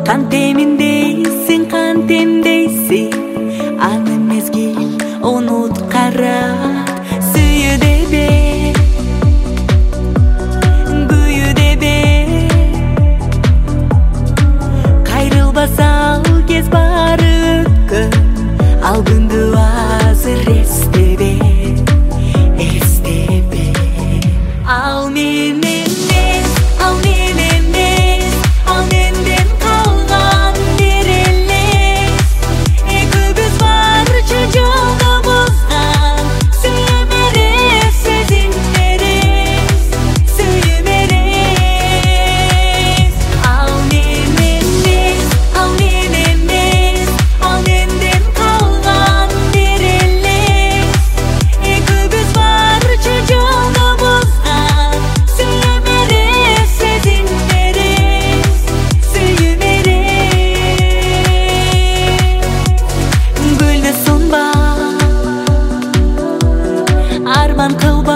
Kantemindeysin, kantemdeysin. Аны мезгил унут карат. Сүйү дебе, күйү дебе. Кайрылбаса ал кез бары өткөн. Ал күндү азыр эстебе, эстебе. Ал мен эмес, ал мен эмес, ал менден калган бир элес. Экөөбүз барча жолдо бузган. Сүйүм эрес, сезим эрес, сүйүм эрес. Ал мен эмес, ал мен эмес, ал менден калган бир элес. Экөөбүз барча жолдо бузган. Сүйүм эрес, сезим эрес, сүйүм эрес. Гүлдү сунба, арман кылба.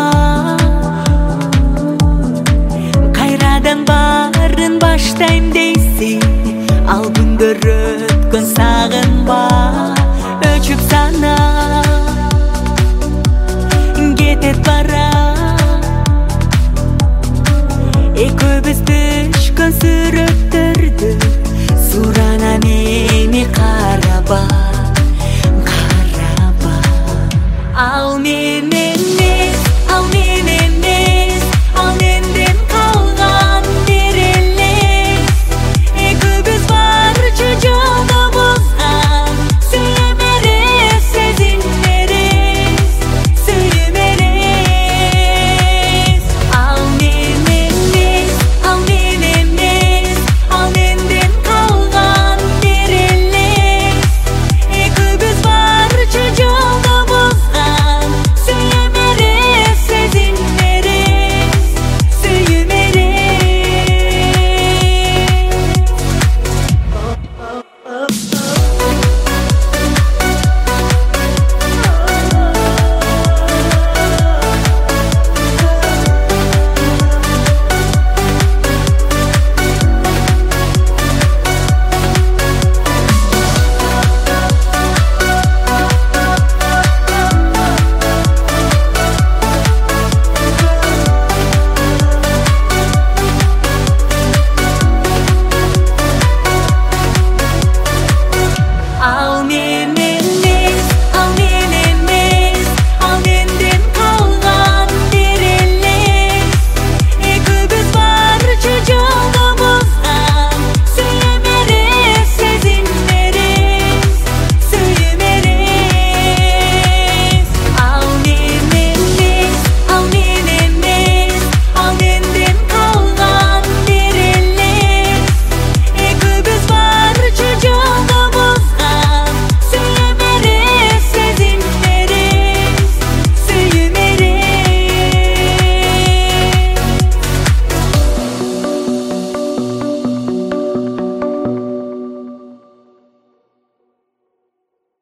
Кайрадан барын баштайм дейсиң. Ал күндөр өткөн, сагынба. Өчүп сана